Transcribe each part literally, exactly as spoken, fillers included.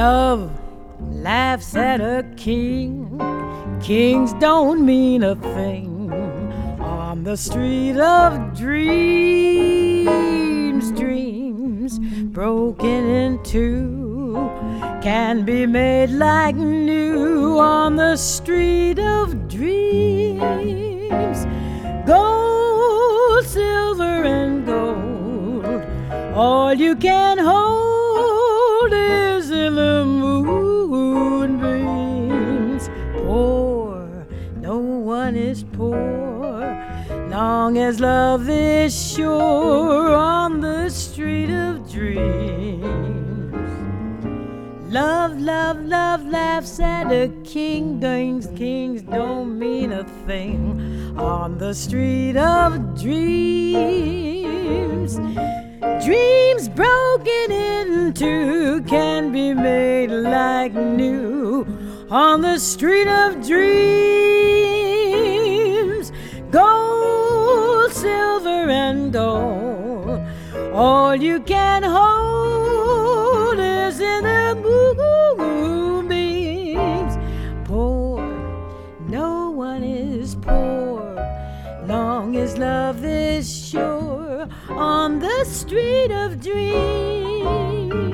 Love laughs at a king. Kings don't mean a thing on the street of dreams. Dreams broken in two can be made like new on the street of dreams. Gold, silver, and gold, all you can hold is in the moonbeams. Poor, no one is poor, long as love is sure on the street of dreams. Love, love, love laughs at a king. Kings, kings don't mean a thing on the street of dreams. Dreams broken into can be made like new on the street of dreams. Gold, silver, and gold, all you can hold is in the moonbeams. Poor, no one is poor, long as love is sure on the street of dreams.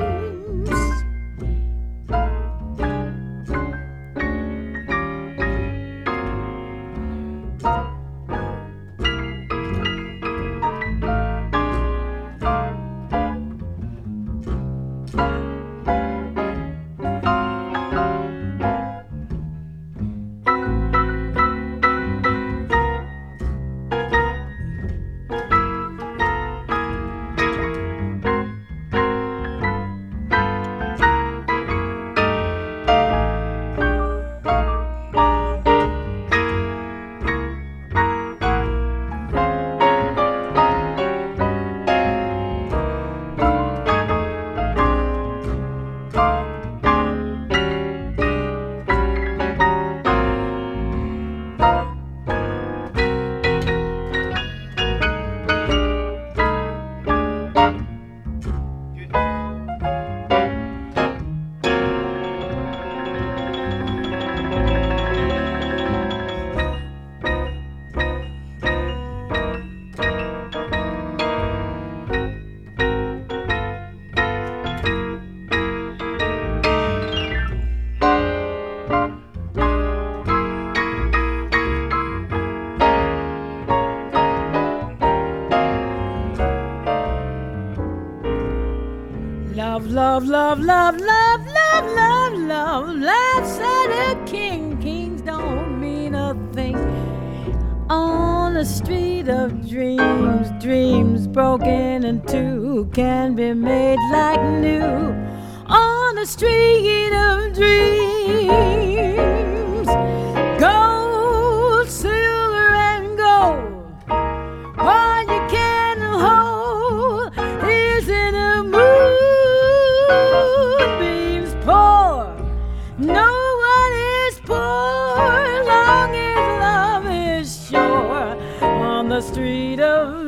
Love, love, love, love, love, love, love, love, laughs at a king. Kings don't mean a thing on the street of dreams. Dreams broken in two can be made like new on the street of dreams. Gold, silver, and gold, all you can hold is in a moonbeams. Poor, no one is poor, long as love is sure on the street of